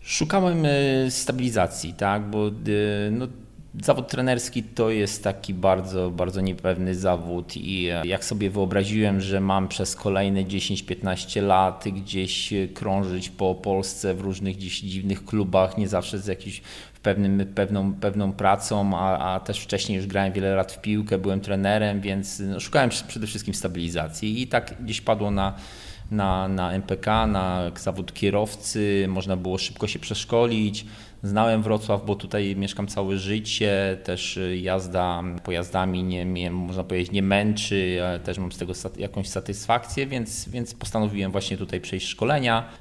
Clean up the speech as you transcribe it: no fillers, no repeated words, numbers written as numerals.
Szukałem stabilizacji, tak, bo no, zawód trenerski to jest taki bardzo, bardzo niepewny zawód i jak sobie wyobraziłem, że mam przez kolejne 10-15 lat gdzieś krążyć po Polsce w różnych gdzieś dziwnych klubach, nie zawsze z jakimś pewną pracą, a też wcześniej już grałem wiele lat w piłkę, byłem trenerem, więc no, szukałem przede wszystkim stabilizacji i tak gdzieś padło na MPK, na zawód kierowcy, można było szybko się przeszkolić. Znałem Wrocław, bo tutaj mieszkam całe życie, też jazda pojazdami nie mnie, można powiedzieć, nie męczy, też mam z tego jakąś satysfakcję, więc postanowiłem właśnie tutaj przejść szkolenia.